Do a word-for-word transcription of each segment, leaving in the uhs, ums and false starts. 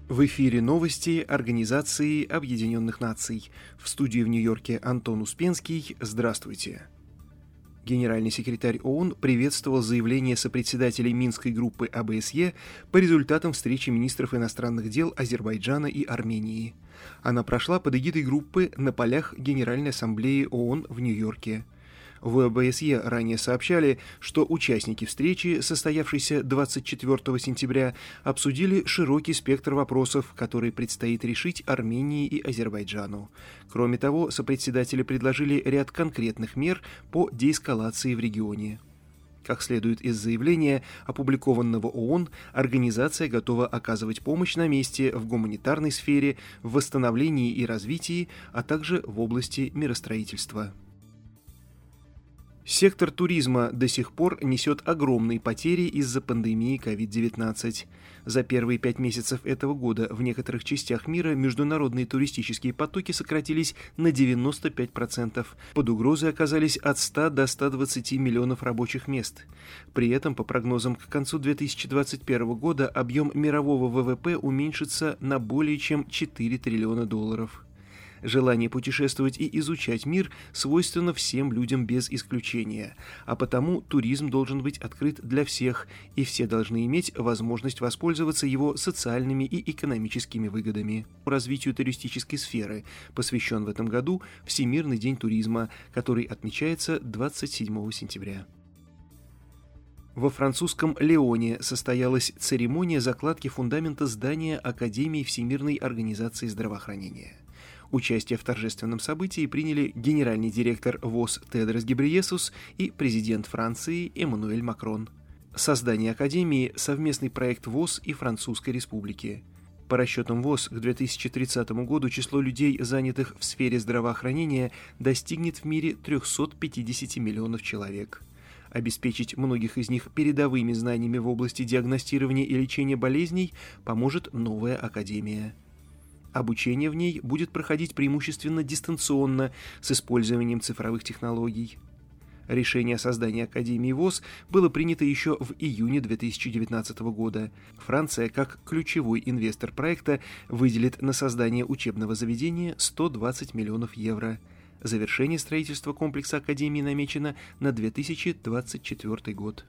В эфире новости Организации Объединенных Наций. В студии в Нью-Йорке Антон Успенский. Здравствуйте. Генеральный секретарь ООН приветствовал заявление сопредседателей Минской группы ОБСЕ по результатам встречи министров иностранных дел Азербайджана и Армении. Она прошла под эгидой группы на полях Генеральной ассамблеи ООН в Нью-Йорке. В ОБСЕ ранее сообщали, что участники встречи, состоявшейся двадцать четвёртого сентября, обсудили широкий спектр вопросов, которые предстоит решить Армении и Азербайджану. Кроме того, сопредседатели предложили ряд конкретных мер по деэскалации в регионе. Как следует из заявления, опубликованного ООН, организация готова оказывать помощь на месте в гуманитарной сфере, в восстановлении и развитии, а также в области миростроительства. Сектор туризма до сих пор несет огромные потери из-за пандемии ковид девятнадцать. За первые пять месяцев этого года в некоторых частях мира международные туристические потоки сократились на девяносто пять процентов. Под угрозой оказались от ста до ста двадцати миллионов рабочих мест. При этом, по прогнозам, к концу две тысячи двадцать первого года объем мирового ВВП уменьшится на более чем четыре триллиона долларов. Желание путешествовать и изучать мир свойственно всем людям без исключения, а потому туризм должен быть открыт для всех, и все должны иметь возможность воспользоваться его социальными и экономическими выгодами. Развитию туристической сферы посвящен в этом году Всемирный день туризма, который отмечается двадцать седьмого сентября. Во французском Лионе состоялась церемония закладки фундамента здания Академии Всемирной организации здравоохранения. Участие в торжественном событии приняли генеральный директор ВОЗ Тедрос Гебрейесус и президент Франции Эммануэль Макрон. Создание Академии – совместный проект ВОЗ и Французской Республики. По расчетам ВОЗ, к две тысячи тридцатому году число людей, занятых в сфере здравоохранения, достигнет в мире триста пятьдесят миллионов человек. Обеспечить многих из них передовыми знаниями в области диагностирования и лечения болезней поможет новая Академия. Обучение в ней будет проходить преимущественно дистанционно с использованием цифровых технологий. Решение о создании Академии ВОЗ было принято еще в июне две тысячи девятнадцатого года. Франция, как ключевой инвестор проекта, выделит на создание учебного заведения сто двадцать миллионов евро. Завершение строительства комплекса Академии намечено на две тысячи двадцать четвёртый год.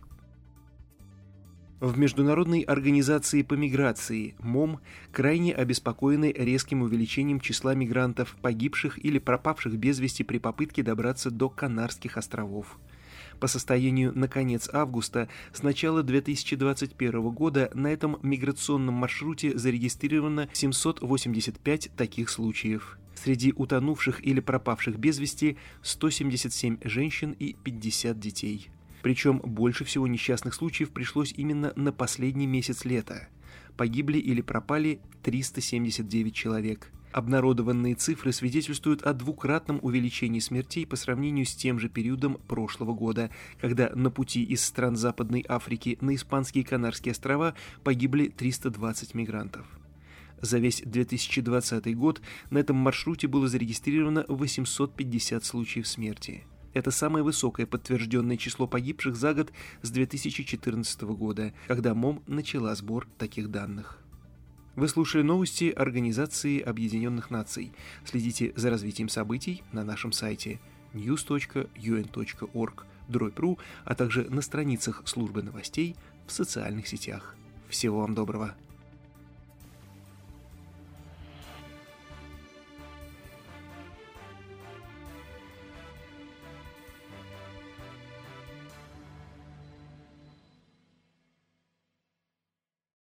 В Международной организации по миграции МОМ крайне обеспокоены резким увеличением числа мигрантов, погибших или пропавших без вести при попытке добраться до Канарских островов. По состоянию на конец августа с начала две тысячи двадцать первого года на этом миграционном маршруте зарегистрировано семьсот восемьдесят пять таких случаев. Среди утонувших или пропавших без вести сто семьдесят семь женщин и пятьдесят детей. Причем больше всего несчастных случаев пришлось именно на последний месяц лета. Погибли или пропали триста семьдесят девять человек. Обнародованные цифры свидетельствуют о двукратном увеличении смертей по сравнению с тем же периодом прошлого года, когда на пути из стран Западной Африки на Испанские Канарские острова погибли триста двадцать мигрантов. За весь две тысячи двадцатый год на этом маршруте было зарегистрировано восемьсот пятьдесят случаев смерти. Это самое высокое подтвержденное число погибших за год с две тысячи четырнадцатого года, когда МОМ начала сбор таких данных. Вы слушали новости Организации Объединенных Наций. Следите за развитием событий на нашем сайте ньюс точка ю эн точка орг дробь ру, а также на страницах службы новостей в социальных сетях. Всего вам доброго!